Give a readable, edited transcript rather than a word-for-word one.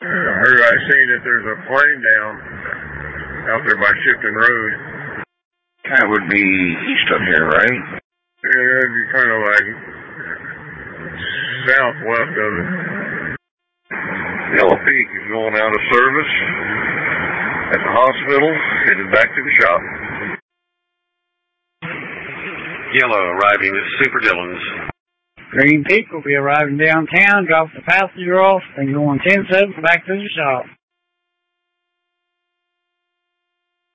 I heard I seen that there's a plane down out there by Shipton Road. That would be east of here, right? Yeah, that'd be kind of like southwest of it. Yellow Peak is going out of service at the hospital, headed back to the shop. Yellow arriving at Super Dillon's. Green Peak will be arriving downtown, drop the passenger off, and going 10-7 back to the shop.